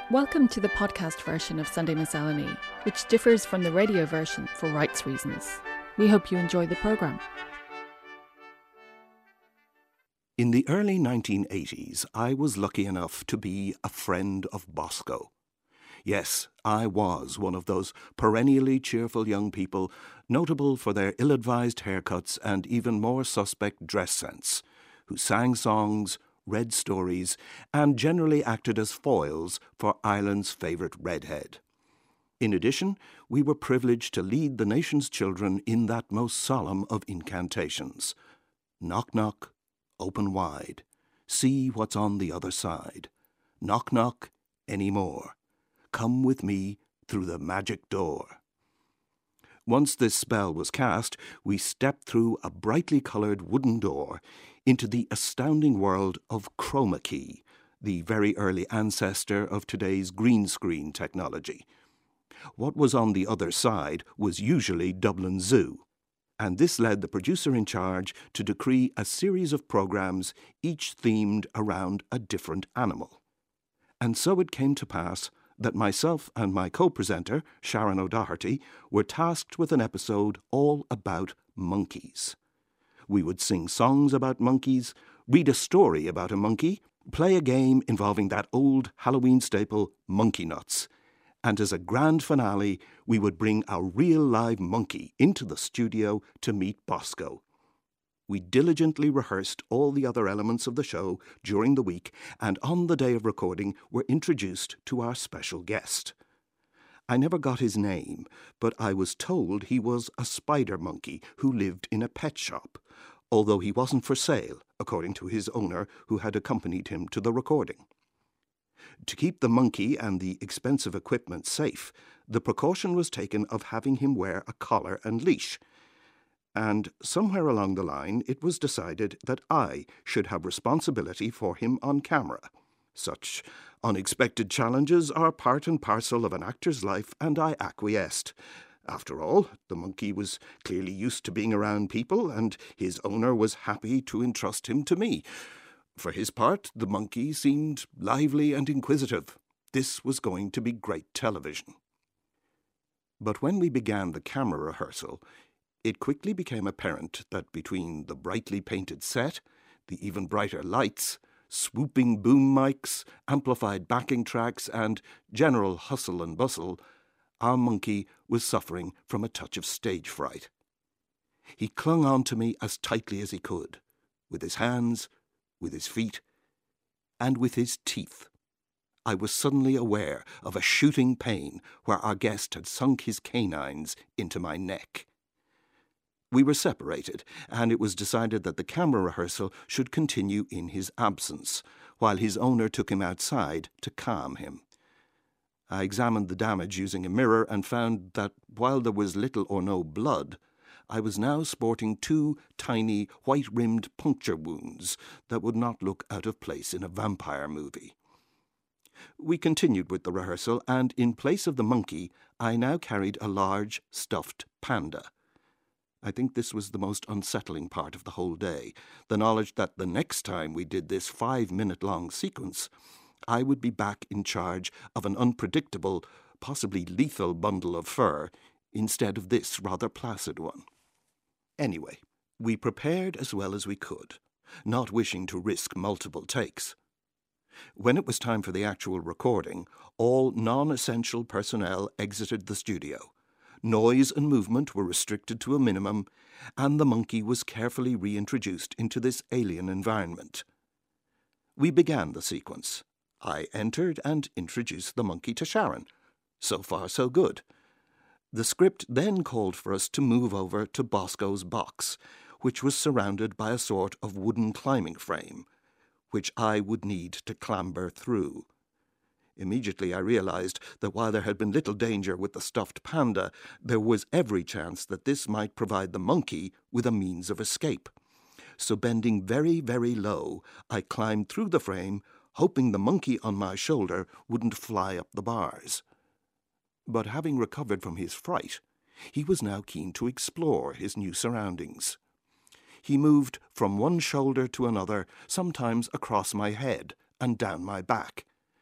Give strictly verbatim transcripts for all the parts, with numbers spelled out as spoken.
Welcome to the podcast version of Sunday Miscellany, which differs from the radio version for rights reasons. We hope you enjoy the programme. In the early nineteen eighties, I was lucky enough to be a friend of Bosco. Yes, I was one of those perennially cheerful young people, notable for their ill-advised haircuts and even more suspect dress sense, who sang songs, read stories, and generally acted as foils for Ireland's favourite redhead. In addition, we were privileged to lead the nation's children in that most solemn of incantations. Knock, knock, open wide. See what's on the other side. Knock, knock, any more. Come with me through the magic door. Once this spell was cast, we stepped through a brightly coloured wooden door into the astounding world of chroma key, the very early ancestor of today's green screen technology. What was on the other side was usually Dublin Zoo, and this led the producer in charge to decree a series of programmes, each themed around a different animal. And so it came to pass that myself and my co-presenter, Sharon O'Doherty, were tasked with an episode all about monkeys. We would sing songs about monkeys, read a story about a monkey, play a game involving that old Halloween staple, Monkey Nuts, and as a grand finale, we would bring our real live monkey into the studio to meet Bosco. We diligently rehearsed all the other elements of the show during the week, and on the day of recording were introduced to our special guest. I never got his name, but I was told he was a spider monkey who lived in a pet shop, although he wasn't for sale, according to his owner who had accompanied him to the recording. To keep the monkey and the expensive equipment safe, the precaution was taken of having him wear a collar and leash. And somewhere along the line it was decided that I should have responsibility for him on camera. Such unexpected challenges are part and parcel of an actor's life, and I acquiesced. After all, the monkey was clearly used to being around people, and his owner was happy to entrust him to me. For his part, the monkey seemed lively and inquisitive. This was going to be great television. But when we began the camera rehearsal, it quickly became apparent that between the brightly painted set, the even brighter lights, swooping boom mics, amplified backing tracks, and general hustle and bustle, our monkey was suffering from a touch of stage fright. He clung on to me as tightly as he could, with his hands, with his feet, and with his teeth. I was suddenly aware of a shooting pain where our guest had sunk his canines into my neck. We were separated, and it was decided that the camera rehearsal should continue in his absence, while his owner took him outside to calm him. I examined the damage using a mirror and found that while there was little or no blood, I was now sporting two tiny, white-rimmed puncture wounds that would not look out of place in a vampire movie. We continued with the rehearsal, and in place of the monkey, I now carried a large, stuffed panda. I think this was the most unsettling part of the whole day, the knowledge that the next time we did this five-minute-long sequence, I would be back in charge of an unpredictable, possibly lethal bundle of fur, instead of this rather placid one. Anyway, we prepared as well as we could, not wishing to risk multiple takes. When it was time for the actual recording, all non-essential personnel exited the studio. Noise and movement were restricted to a minimum, and the monkey was carefully reintroduced into this alien environment. We began the sequence. I entered and introduced the monkey to Sharon. So far, so good. The script then called for us to move over to Bosco's box, which was surrounded by a sort of wooden climbing frame, which I would need to clamber through. Immediately I realized that while there had been little danger with the stuffed panda, there was every chance that this might provide the monkey with a means of escape. So bending very, very low, I climbed through the frame, hoping the monkey on my shoulder wouldn't fly up the bars. But having recovered from his fright, he was now keen to explore his new surroundings. He moved from one shoulder to another, sometimes across my head and down my back.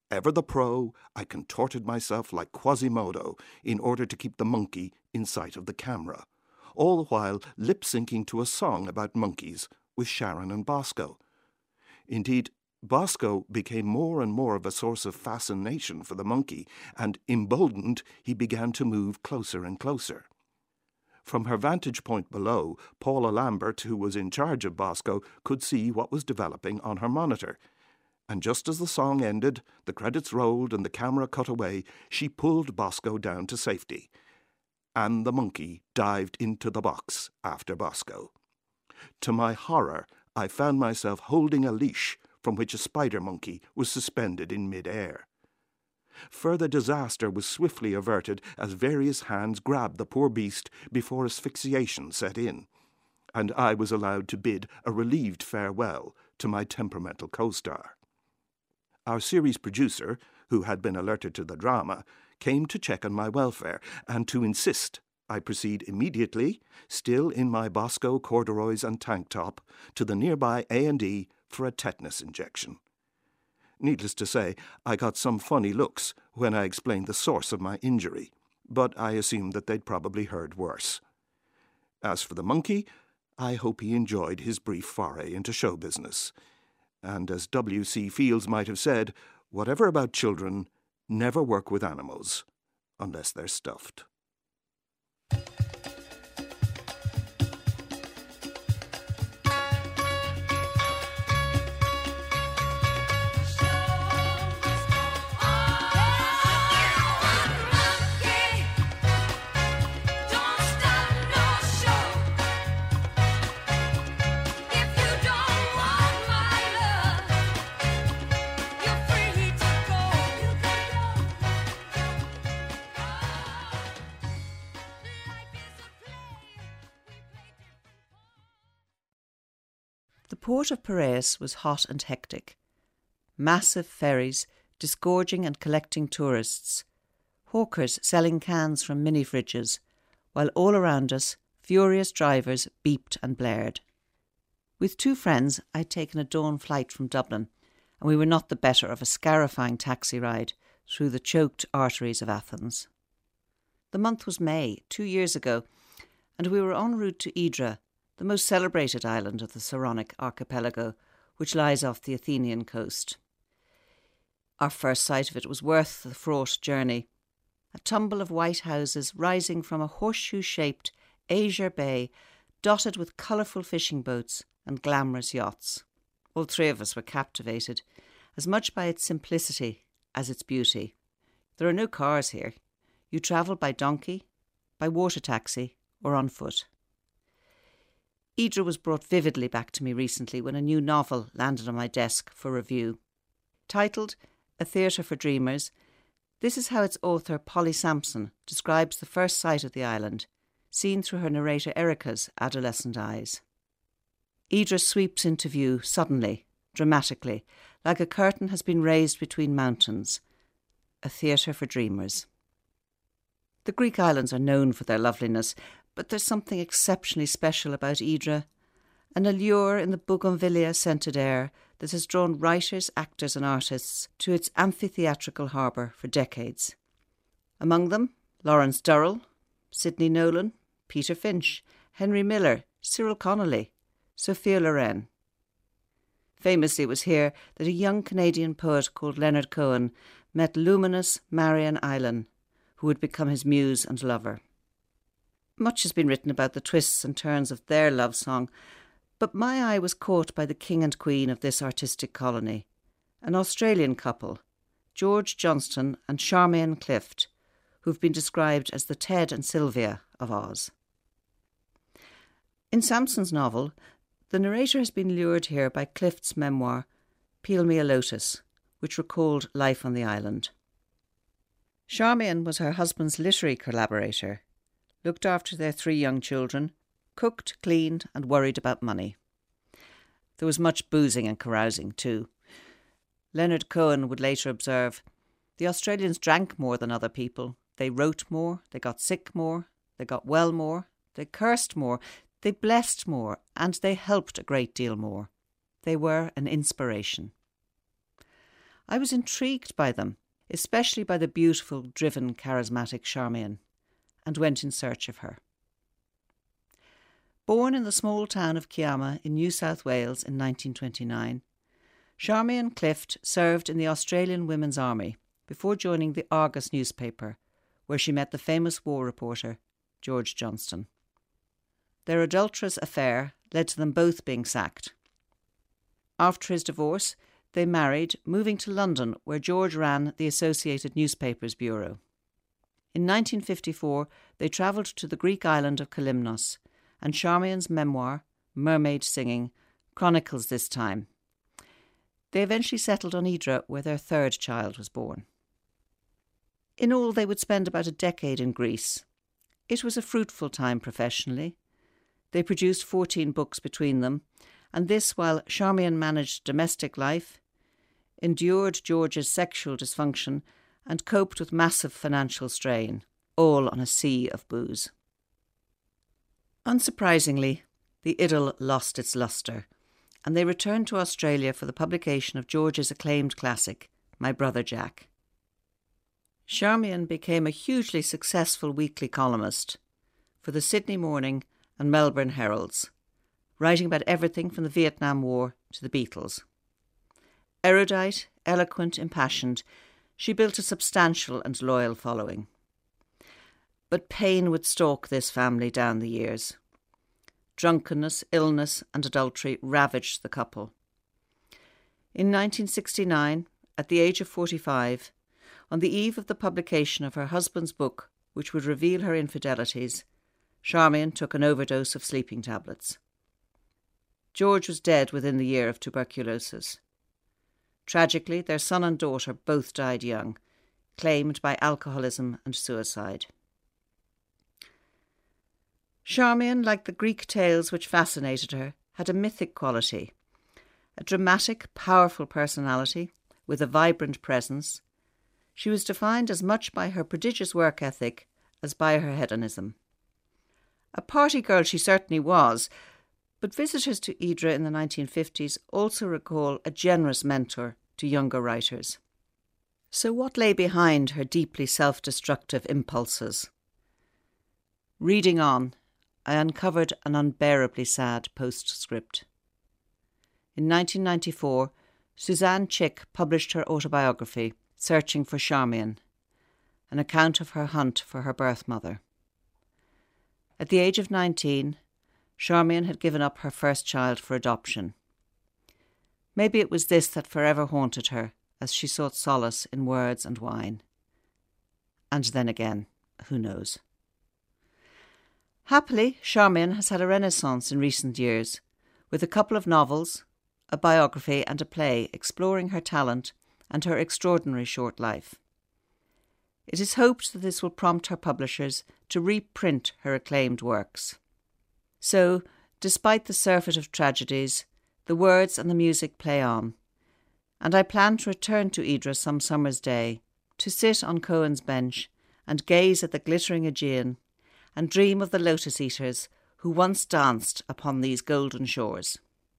Ever the pro, I contorted myself like Quasimodo in order to keep the monkey in sight of the camera, all the while lip-syncing to a song about monkeys with Sharon and Bosco. Indeed, Bosco became more and more of a source of fascination for the monkey, and emboldened, he began to move closer and closer. From her vantage point below, Paula Lambert, who was in charge of Bosco, could see what was developing on her monitor. And just as the song ended, the credits rolled and the camera cut away, she pulled Bosco down to safety. And the monkey dived into the box after Bosco. To my horror, I found myself holding a leash from which a spider monkey was suspended in mid-air. Further disaster was swiftly averted as various hands grabbed the poor beast before asphyxiation set in, and I was allowed to bid a relieved farewell to my temperamental co-star. Our series producer, who had been alerted to the drama, came to check on my welfare and to insist I proceed immediately, still in my Bosco corduroys and tank top, to the nearby A and E for a tetanus injection. Needless to say, I got some funny looks when I explained the source of my injury, but I assumed that they'd probably heard worse. As for the monkey, I hope he enjoyed his brief foray into show business. And as W C Fields might have said, whatever about children, never work with animals, unless they're stuffed. The port of Piraeus was hot and hectic. Massive ferries disgorging and collecting tourists, hawkers selling cans from mini-fridges, while all around us furious drivers beeped and blared. With two friends, I'd taken a dawn flight from Dublin, and we were not the better of a scarifying taxi ride through the choked arteries of Athens. The month was May, two years ago, and we were en route to Hydra, the most celebrated island of the Saronic archipelago, which lies off the Athenian coast. Our first sight of it was worth the fraught journey. A tumble of white houses rising from a horseshoe-shaped azure bay, dotted with colourful fishing boats and glamorous yachts. All three of us were captivated, as much by its simplicity as its beauty. There are no cars here. You travel by donkey, by water taxi, or on foot. Hydra was brought vividly back to me recently when a new novel landed on my desk for review. Titled A Theatre for Dreamers, this is how its author Polly Sampson describes the first sight of the island, seen through her narrator Erica's adolescent eyes. Hydra sweeps into view suddenly, dramatically, like a curtain has been raised between mountains. A theatre for dreamers. The Greek islands are known for their loveliness, but there's something exceptionally special about Hydra, an allure in the bougainvillea-scented air that has drawn writers, actors and artists to its amphitheatrical harbour for decades. Among them, Lawrence Durrell, Sidney Nolan, Peter Finch, Henry Miller, Cyril Connolly, Sophia Loren. Famously, it was here that a young Canadian poet called Leonard Cohen met luminous Marian Island, who would become his muse and lover. Much has been written about the twists and turns of their love song, but my eye was caught by the king and queen of this artistic colony, an Australian couple, George Johnston and Charmian Clift, who've been described as the Ted and Sylvia of Oz. In Sampson's novel, the narrator has been lured here by Clift's memoir, Peel Me a Lotus, which recalled life on the island. Charmian was her husband's literary collaborator, looked after their three young children, cooked, cleaned and worried about money. There was much boozing and carousing too. Leonard Cohen would later observe, the Australians drank more than other people. They wrote more, they got sick more, they got well more, they cursed more, they blessed more, and they helped a great deal more. They were an inspiration. I was intrigued by them, especially by the beautiful, driven, charismatic Charmian, and went in search of her. Born in the small town of Kiama in New South Wales in nineteen twenty-nine, Charmian Clift served in the Australian Women's Army before joining the Argus newspaper, where she met the famous war reporter George Johnston. Their adulterous affair led to them both being sacked. After his divorce, they married, moving to London, where George ran the Associated Newspapers Bureau. In nineteen fifty-four, they travelled to the Greek island of Kalymnos, and Charmian's memoir, Mermaid Singing, chronicles this time. They eventually settled on Ydra, where their third child was born. In all, they would spend about a decade in Greece. It was a fruitful time professionally. They produced fourteen books between them, and this while Charmian managed domestic life, endured George's sexual dysfunction, and coped with massive financial strain, all on a sea of booze. Unsurprisingly, the idyll lost its lustre, and they returned to Australia for the publication of George's acclaimed classic, My Brother Jack. Charmian became a hugely successful weekly columnist for the Sydney Morning and Melbourne Heralds, writing about everything from the Vietnam War to the Beatles. Erudite, eloquent, impassioned, she built a substantial and loyal following. But pain would stalk this family down the years. Drunkenness, illness and adultery ravaged the couple. In nineteen sixty-nine, at the age of forty-five, on the eve of the publication of her husband's book, which would reveal her infidelities, Charmian took an overdose of sleeping tablets. George was dead within the year of tuberculosis. Tragically, their son and daughter both died young, claimed by alcoholism and suicide. Charmian, like the Greek tales which fascinated her, had a mythic quality, a dramatic, powerful personality with a vibrant presence. She was defined as much by her prodigious work ethic as by her hedonism. A party girl she certainly was, but visitors to Ydra in the nineteen fifties also recall a generous mentor to younger writers. So what lay behind her deeply self-destructive impulses? Reading on, I uncovered an unbearably sad postscript. In nineteen ninety-four, Suzanne Chick published her autobiography, Searching for Charmian, an account of her hunt for her birth mother. At the age of nineteen, Charmian had given up her first child for adoption. Maybe it was this that forever haunted her as she sought solace in words and wine. And then again, who knows? Happily, Charmian has had a renaissance in recent years, with a couple of novels, a biography and a play exploring her talent and her extraordinary short life. It is hoped that this will prompt her publishers to reprint her acclaimed works. So, despite the surfeit of tragedies, the words and the music play on, and I plan to return to Ydra some summer's day, to sit on Cohen's bench and gaze at the glittering Aegean, and dream of the lotus eaters who once danced upon these golden shores.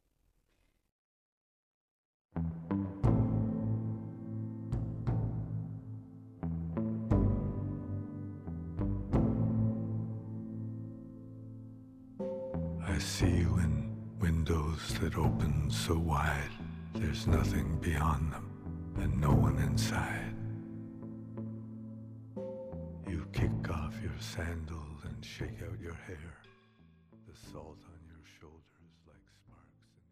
I see you in windows that open so wide, there's nothing beyond them and no one inside. You kick off your sandals and shake out your hair, the salt on your shoulders like sparks in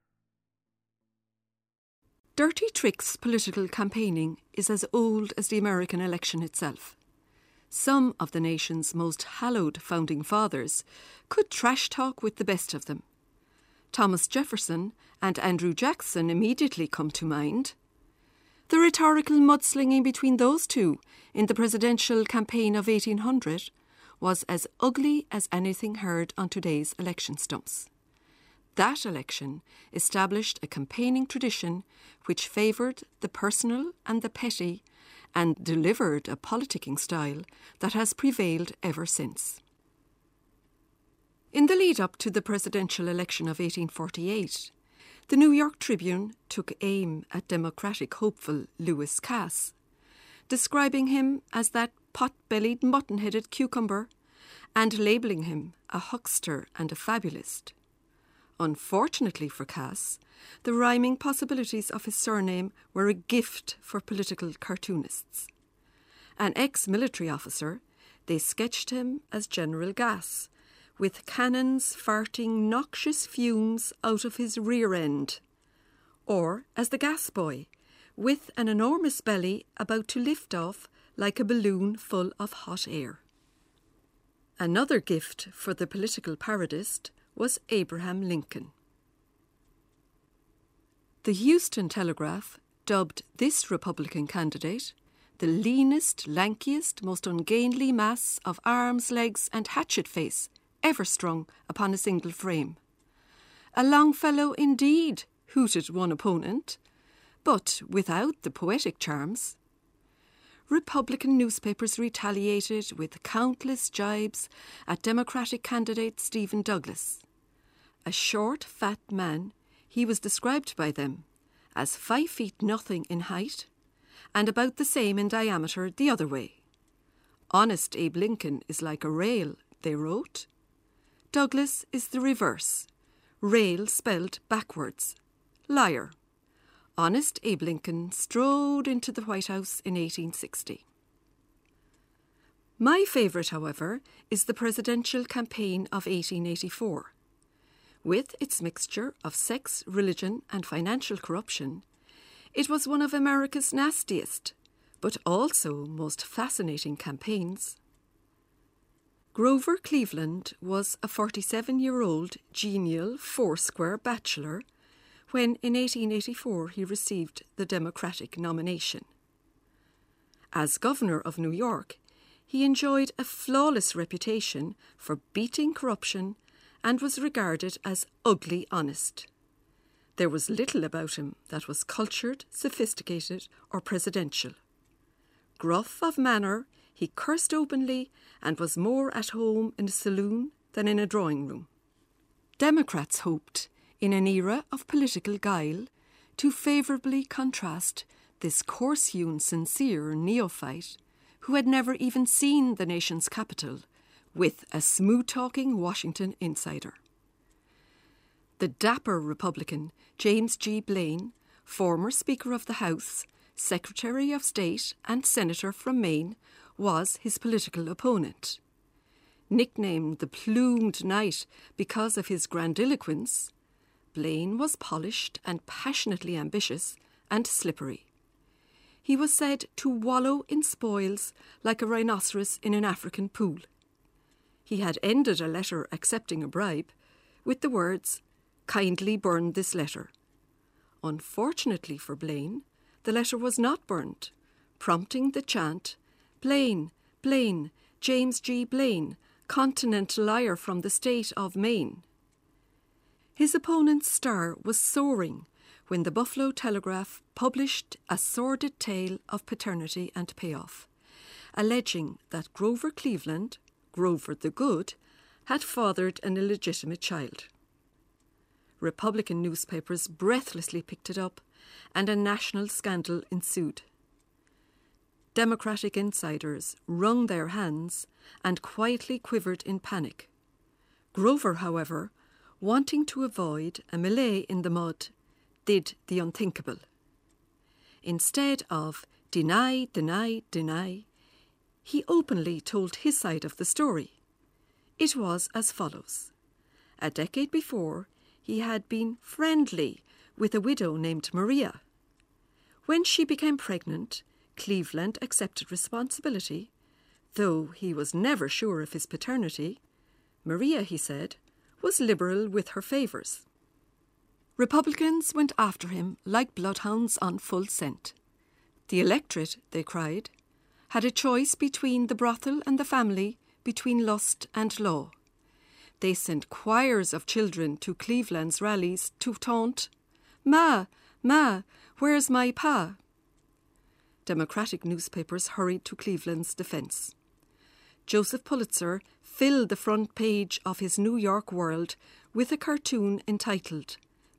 the air. Dirty Tricks political campaigning is as old as the American election itself. Some of the nation's most hallowed founding fathers could trash talk with the best of them. Thomas Jefferson and Andrew Jackson immediately come to mind. The rhetorical mudslinging between those two in the presidential campaign of eighteen hundred was as ugly as anything heard on today's election stumps. That election established a campaigning tradition which favoured the personal and the petty and delivered a politicking style that has prevailed ever since. In the lead-up to the presidential election of eighteen forty-eight, The New York Tribune took aim at Democratic hopeful Lewis Cass, describing him as that pot-bellied, mutton-headed cucumber and labelling him a huckster and a fabulist. Unfortunately for Cass, the rhyming possibilities of his surname were a gift for political cartoonists. An ex-military officer, they sketched him as General Gas, with cannons farting noxious fumes out of his rear end, or as the gas boy, with an enormous belly about to lift off like a balloon full of hot air. Another gift for the political parodist was Abraham Lincoln. The Houston Telegraph dubbed this Republican candidate the leanest, lankiest, most ungainly mass of arms, legs and hatchet face ever strung upon a single frame. A long fellow indeed, hooted one opponent, but without the poetic charms. Republican newspapers retaliated with countless jibes at Democratic candidate Stephen Douglas. A short, fat man, he was described by them as five feet nothing in height and about the same in diameter the other way. Honest Abe Lincoln is like a rail, they wrote. Douglas is the reverse, rail spelled backwards. Liar. Honest Abe Lincoln strode into the White House in eighteen sixty. My favourite, however, is the presidential campaign of eighteen eighty-four. With its mixture of sex, religion and financial corruption, it was one of America's nastiest, but also most fascinating campaigns. Grover Cleveland was a forty-seven-year-old genial Foursquare bachelor when in eighteen eighty-four he received the Democratic nomination. As governor of New York, he enjoyed a flawless reputation for beating corruption and was regarded as ugly honest. There was little about him that was cultured, sophisticated or presidential. Gruff of manner, he cursed openly and was more at home in a saloon than in a drawing room. Democrats hoped, in an era of political guile, to favourably contrast this coarse-hewn, sincere neophyte who had never even seen the nation's capital with a smooth-talking Washington insider. The dapper Republican James G. Blaine, former Speaker of the House, Secretary of State and Senator from Maine, was his political opponent. Nicknamed the Plumed Knight because of his grandiloquence, Blaine was polished and passionately ambitious and slippery. He was said to wallow in spoils like a rhinoceros in an African pool. He had ended a letter accepting a bribe with the words, "Kindly burn this letter." Unfortunately for Blaine, the letter was not burned, prompting the chant, "Blaine, Blaine, James G. Blaine, continental liar from the state of Maine." His opponent's star was soaring when the Buffalo Telegraph published a sordid tale of paternity and payoff, alleging that Grover Cleveland, Grover the Good, had fathered an illegitimate child. Republican newspapers breathlessly picked it up, and a national scandal ensued. Democratic insiders wrung their hands and quietly quivered in panic. Grover, however, wanting to avoid a melee in the mud, did the unthinkable. Instead of deny, deny, deny, he openly told his side of the story. It was as follows. A decade before, he had been friendly with a widow named Maria. When she became pregnant, Cleveland accepted responsibility, though he was never sure of his paternity. Maria, he said, was liberal with her favours. Republicans went after him like bloodhounds on full scent. The electorate, they cried, had a choice between the brothel and the family, between lust and law. They sent choirs of children to Cleveland's rallies to taunt, "Ma, ma, where's my pa?" Democratic newspapers hurried to Cleveland's defence. Joseph Pulitzer filled the front page of his New York World with a cartoon entitled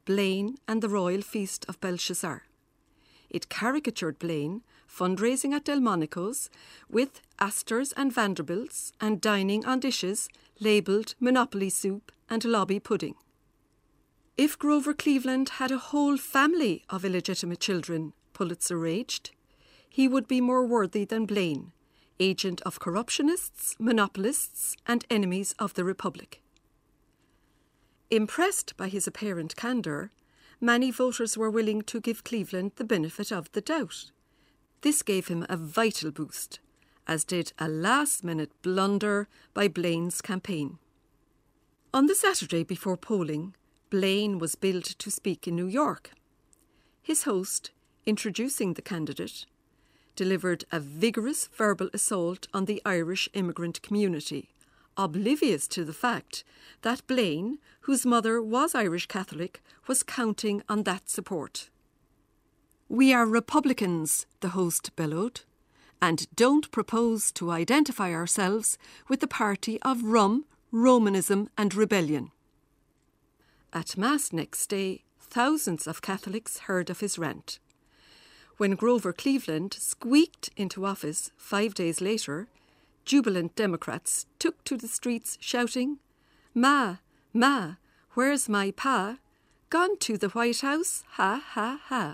Blaine and the Royal Feast of Belshazzar. It caricatured Blaine fundraising at Delmonico's with Astors and Vanderbilts and dining on dishes labelled Monopoly soup and lobby pudding. If Grover Cleveland had a whole family of illegitimate children, Pulitzer raged, he would be more worthy than Blaine, agent of corruptionists, monopolists and enemies of the Republic. Impressed by his apparent candour, many voters were willing to give Cleveland the benefit of the doubt. This gave him a vital boost, as did a last-minute blunder by Blaine's campaign. On the Saturday before polling, Blaine was billed to speak in New York. His host, introducing the candidate, delivered a vigorous verbal assault on the Irish immigrant community, oblivious to the fact that Blaine, whose mother was Irish Catholic, was counting on that support. "We are Republicans," the host bellowed, "and don't propose to identify ourselves with the party of rum, Romanism and rebellion." At Mass next day, thousands of Catholics heard of his rant. When Grover Cleveland squeaked into office five days later, jubilant Democrats took to the streets shouting, "Ma, Ma, where's my pa? Gone to the White House, ha, ha, ha."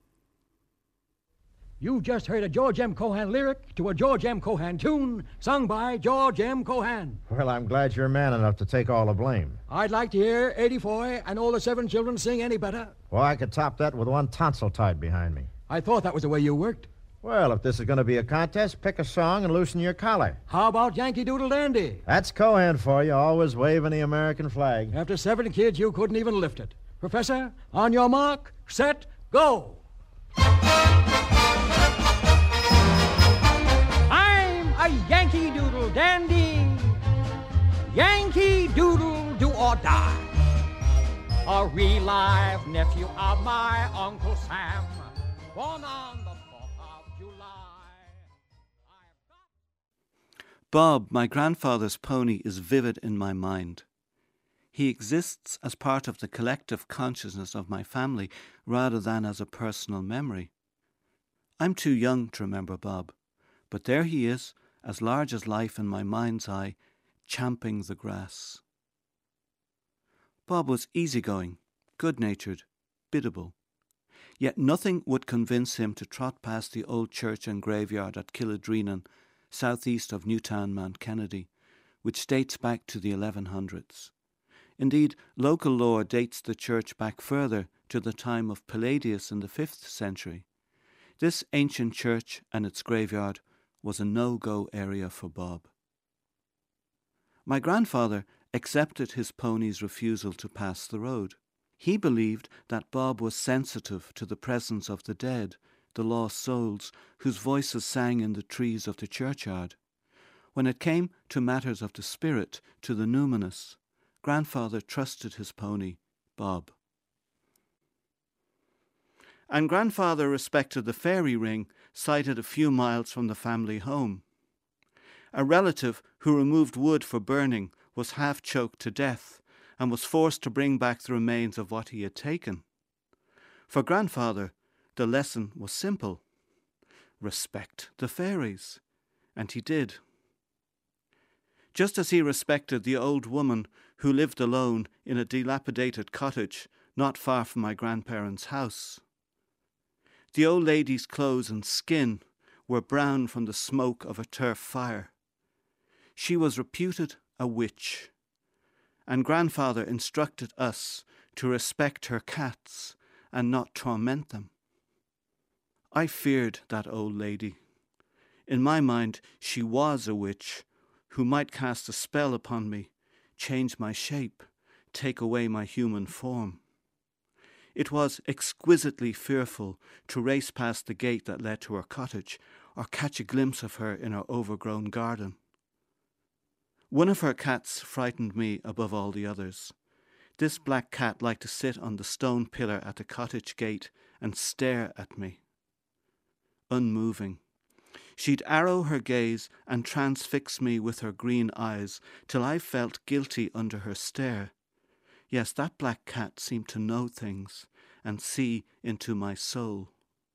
You just heard a George M. Cohan lyric to a George M. Cohan tune sung by George M. Cohan. Well, I'm glad you're man enough to take all the blame. I'd like to hear eighty-four and all the seven children sing any better. Well, I could top that with one tonsil tied behind me. I thought that was the way you worked. Well, if this is going to be a contest, pick a song and loosen your collar. How about Yankee Doodle Dandy? That's Cohan for you, always waving the American flag. After seven kids, you couldn't even lift it. Professor, on your mark, set, go. A Yankee Doodle Dandy, Yankee Doodle do or die. A real live nephew of my Uncle Sam, born on the fourth of July. Bob, my grandfather's pony, is vivid in my mind. He exists as part of the collective consciousness of my family rather than as a personal memory. I'm too young to remember Bob, but there he is, as large as life in my mind's eye, champing the grass. Bob was easygoing, good-natured, biddable. Yet nothing would convince him to trot past the old church and graveyard at Killadreenan, southeast of Newtown Mount Kennedy, which dates back to the eleven hundreds. Indeed, local lore dates the church back further to the time of Palladius in the fifth century. This ancient church and its graveyard was a no-go area for Bob. My grandfather accepted his pony's refusal to pass the road. He believed that Bob was sensitive to the presence of the dead, the lost souls, whose voices sang in the trees of the churchyard. When it came to matters of the spirit, to the numinous, grandfather trusted his pony, Bob. And grandfather respected the fairy ring sited a few miles from the family home. A relative who removed wood for burning was half choked to death and was forced to bring back the remains of what he had taken. For grandfather, the lesson was simple. Respect the fairies. And he did. Just as he respected the old woman who lived alone in a dilapidated cottage not far from my grandparents' house. The old lady's clothes and skin were brown from the smoke of a turf fire. She was reputed a witch, and grandfather instructed us to respect her cats and not torment them. I feared that old lady. In my mind, she was a witch who might cast a spell upon me, change my shape, take away my human form. It was exquisitely fearful to race past the gate that led to her cottage or catch a glimpse of her in her overgrown garden. One of her cats frightened me above all the others. This black cat liked to sit on the stone pillar at the cottage gate and stare at me. Unmoving. She'd arrow her gaze and transfix me with her green eyes till I felt guilty under her stare. Yes, that black cat seemed to know things and see into my soul.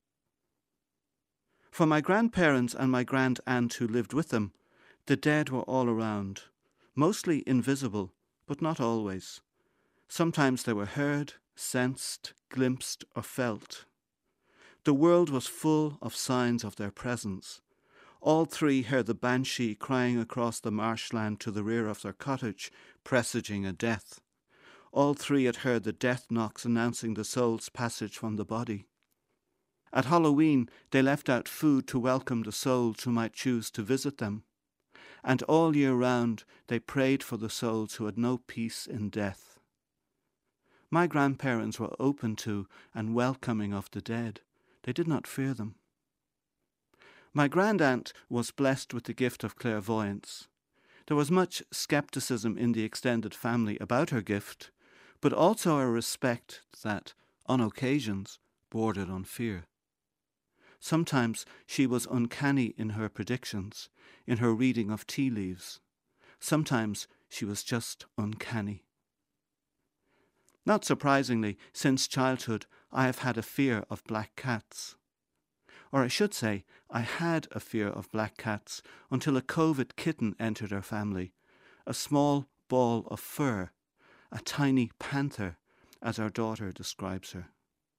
For my grandparents and my grand-aunt who lived with them, the dead were all around, mostly invisible, but not always. Sometimes they were heard, sensed, glimpsed, or felt. The world was full of signs of their presence. All three heard the banshee crying across the marshland to the rear of their cottage, presaging a death. All three had heard the death knocks announcing the soul's passage from the body. At Halloween, they left out food to welcome the souls who might choose to visit them. And all year round, they prayed for the souls who had no peace in death. My grandparents were open to and welcoming of the dead. They did not fear them. My grandaunt was blessed with the gift of clairvoyance. There was much scepticism in the extended family about her gift, but also a respect that, on occasions, bordered on fear. Sometimes she was uncanny in her predictions, in her reading of tea leaves. Sometimes she was just uncanny. Not surprisingly, since childhood, I have had a fear of black cats. Or I should say, I had a fear of black cats until a COVID kitten entered our family, a small ball of fur, a tiny panther, as our daughter describes her.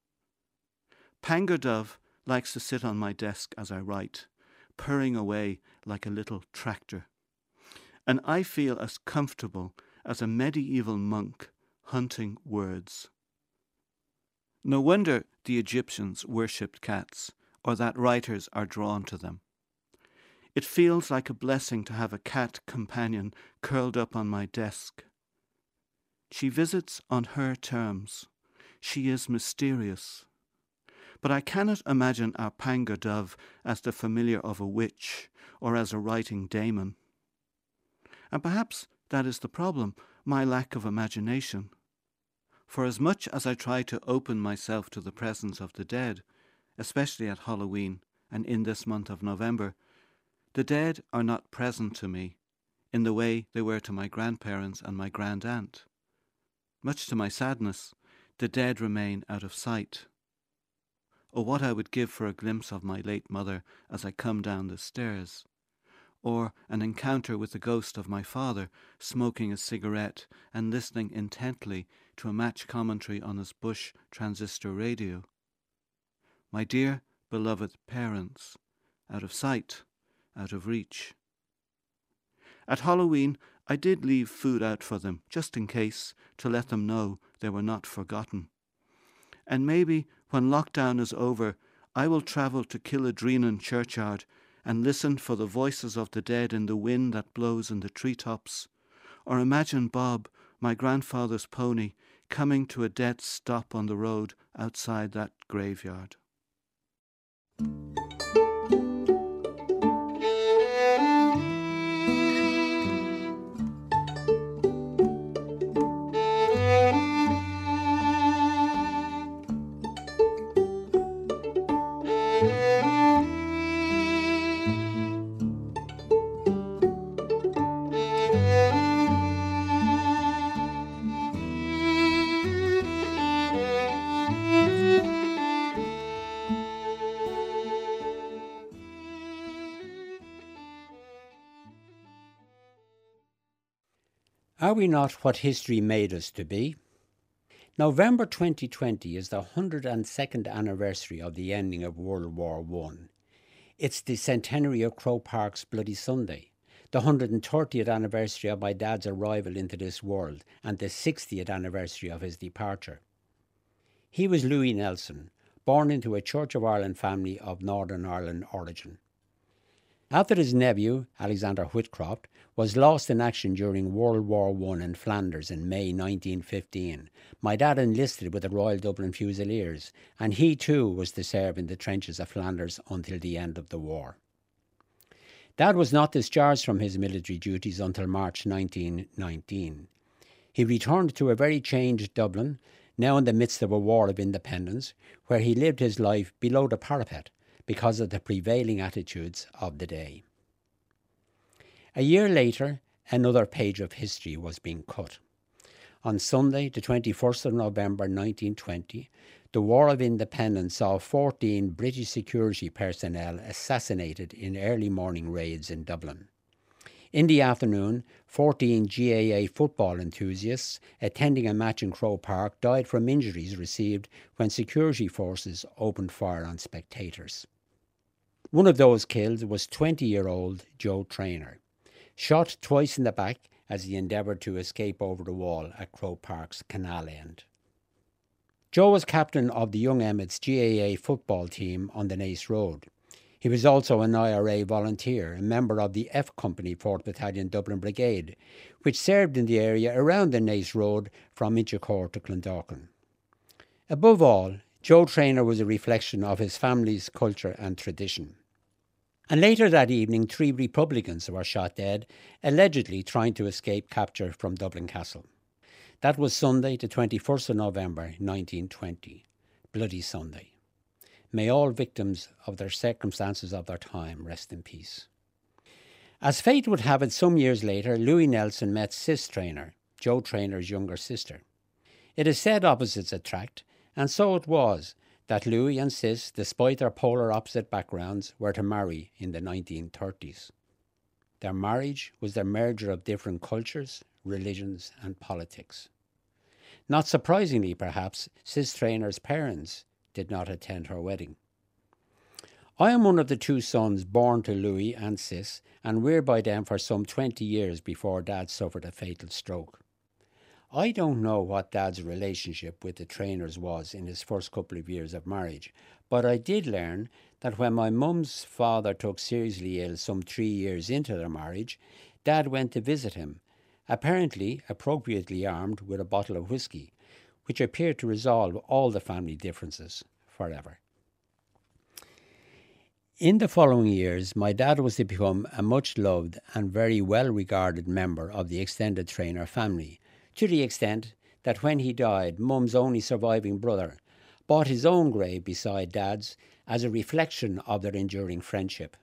Pangur Dove likes to sit on my desk as I write, purring away like a little tractor. And I feel as comfortable as a medieval monk hunting words. No wonder the Egyptians worshipped cats, or that writers are drawn to them. It feels like a blessing to have a cat companion curled up on my desk. She visits on her terms. She is mysterious. But I cannot imagine our Pangur Dove as the familiar of a witch or as a writing daemon. And perhaps that is the problem, my lack of imagination. For as much as I try to open myself to the presence of the dead, especially at Halloween and in this month of November, the dead are not present to me in the way they were to my grandparents and my grand-aunt. Much to my sadness, the dead remain out of sight. Oh, what I would give for a glimpse of my late mother as I come down the stairs, or an encounter with the ghost of my father, smoking a cigarette and listening intently to a match commentary on his Bush transistor radio. My dear, beloved parents, out of sight, out of reach. At Halloween, I did leave food out for them, just in case, to let them know they were not forgotten. And maybe, when lockdown is over, I will travel to Killadreenan churchyard and listen for the voices of the dead in the wind that blows in the treetops, or imagine Bob, my grandfather's pony, coming to a dead stop on the road outside that graveyard. Are we not what history made us to be? November twenty twenty is the one hundred second anniversary of the ending of World War One. It's the centenary of Croke Park's Bloody Sunday, the one hundred thirtieth anniversary of my dad's arrival into this world, and the sixtieth anniversary of his departure. He was Louis Nelson, born into a Church of Ireland family of Northern Ireland origin. After his nephew, Alexander Whitcroft, was lost in action during World War One in Flanders in May nineteen fifteen, my dad enlisted with the Royal Dublin Fusiliers, and he too was to serve in the trenches of Flanders until the end of the war. Dad was not discharged from his military duties until March nineteen nineteen. He returned to a very changed Dublin, now in the midst of a war of independence, where he lived his life below the parapet, because of the prevailing attitudes of the day. A year later, another page of history was being cut. On Sunday, the twenty-first of November nineteen twenty, the War of Independence saw fourteen British security personnel assassinated in early morning raids in Dublin. In the afternoon, fourteen G A A football enthusiasts attending a match in Croke Park died from injuries received when security forces opened fire on spectators. One of those killed was twenty-year-old Joe Traynor, shot twice in the back as he endeavoured to escape over the wall at Croke Park's canal end. Joe was captain of the Young Emmets G A A football team on the Naas Road. He was also an I R A volunteer, a member of the F Company fourth Battalion Dublin Brigade, which served in the area around the Naas Road from Inchicore to Clondalkin. Above all, Joe Traynor was a reflection of his family's culture and tradition. And later that evening, three Republicans were shot dead, allegedly trying to escape capture from Dublin Castle. That was Sunday, the twenty-first of November, nineteen twenty. Bloody Sunday. May all victims of their circumstances of their time rest in peace. As fate would have it, some years later, Louis Nelson met Sis Traynor, Joe Traynor's younger sister. It is said opposites attract, and so it was, that Louis and Sis, despite their polar opposite backgrounds, were to marry in the nineteen thirties. Their marriage was the merger of different cultures, religions and politics. Not surprisingly, perhaps, Sis Traynor's parents did not attend her wedding. I am one of the two sons born to Louis and Sis, and reared by them for some twenty years before Dad suffered a fatal stroke. I don't know what Dad's relationship with the Traynors was in his first couple of years of marriage, but I did learn that when my mum's father took seriously ill some three years into their marriage, Dad went to visit him, apparently appropriately armed with a bottle of whiskey, which appeared to resolve all the family differences forever. In the following years, my dad was to become a much-loved and very well-regarded member of the extended Traynor family, to the extent that when he died, Mum's only surviving brother bought his own grave beside Dad's as a reflection of their enduring friendship.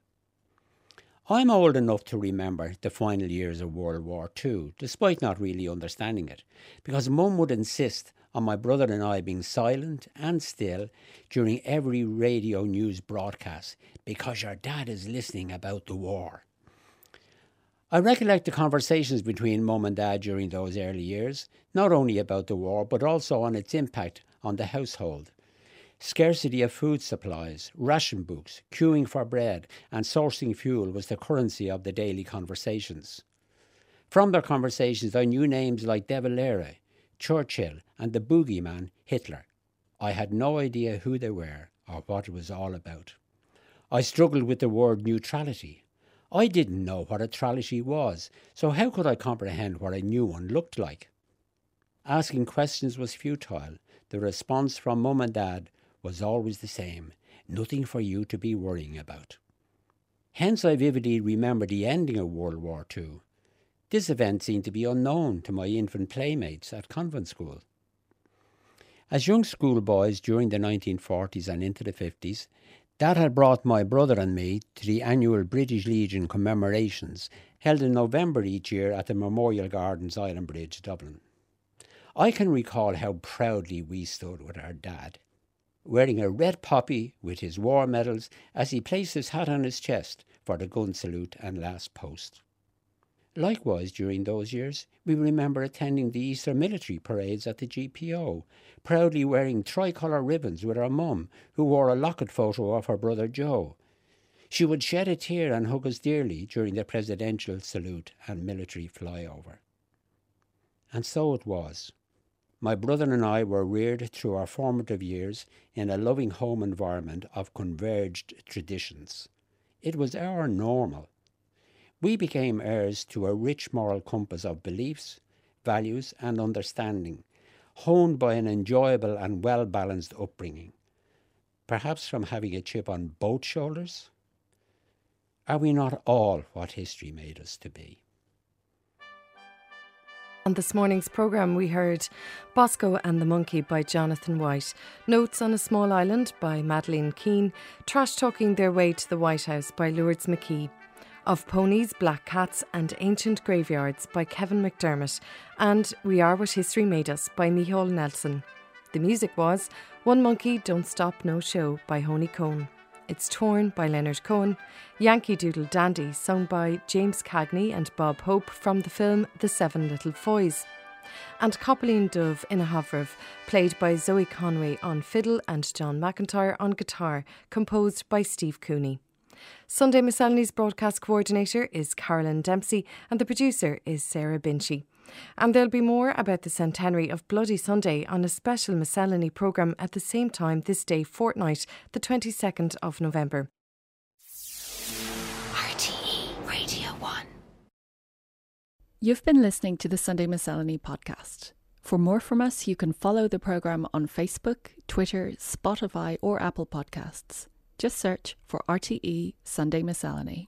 I'm old enough to remember the final years of World War Two, despite not really understanding it, because Mum would insist on my brother and I being silent and still during every radio news broadcast, because your dad is listening about the war. I recollect the conversations between Mum and Dad during those early years, not only about the war, but also on its impact on the household. Scarcity of food supplies, ration books, queuing for bread and sourcing fuel was the currency of the daily conversations. From their conversations I knew names like De Valera, Churchill and the boogeyman Hitler. I had no idea who they were or what it was all about. I struggled with the word neutrality. I didn't know what a trality was, so how could I comprehend what a new one looked like? Asking questions was futile. The response from Mum and Dad was always the same: nothing for you to be worrying about. Hence I vividly remember the ending of World War Two. This event seemed to be unknown to my infant playmates at convent school. As young schoolboys during the nineteen forties and into the fifties, Dad had brought my brother and me to the annual British Legion commemorations held in November each year at the Memorial Gardens Island Bridge, Dublin. I can recall how proudly we stood with our dad, wearing a red poppy with his war medals as he placed his hat on his chest for the gun salute and last post. Likewise, during those years, we remember attending the Easter military parades at the G P O, proudly wearing tricolour ribbons with our mum, who wore a locket photo of her brother Joe. She would shed a tear and hug us dearly during the presidential salute and military flyover. And so it was. My brother and I were reared through our formative years in a loving home environment of converged traditions. It was our normal. We became heirs to a rich moral compass of beliefs, values and understanding, honed by an enjoyable and well-balanced upbringing. Perhaps from having a chip on both shoulders? Are we not all what history made us to be? On this morning's programme we heard Bosco and the Monkey by Jonathan White, Notes on a Small Island by Madeleine Keane, Trash Talking Their Way to the White House by Lourdes McKee, Of Ponies, Black Cats and Ancient Graveyards by Kevin McDermott, and We Are What History Made Us by Micheál Nelson. The music was One Monkey Don't Stop No Show by Honey Cohn. It's Torn by Leonard Cohen, Yankee Doodle Dandy sung by James Cagney and Bob Hope from the film The Seven Little Foys, and Coppaleen Dubh in a Havrav, played by Zoe Conway on fiddle and John McIntyre on guitar, composed by Steve Cooney. Sunday Miscellany's broadcast coordinator is Carolyn Dempsey and the producer is Sarah Binchy. And there'll be more about the centenary of Bloody Sunday on a special Miscellany programme at the same time this day fortnight, the twenty-second of November. R T E Radio one. You've been listening to the Sunday Miscellany podcast. For more from us, you can follow the programme on Facebook, Twitter, Spotify or Apple Podcasts. Just search for R T E Sunday Miscellany.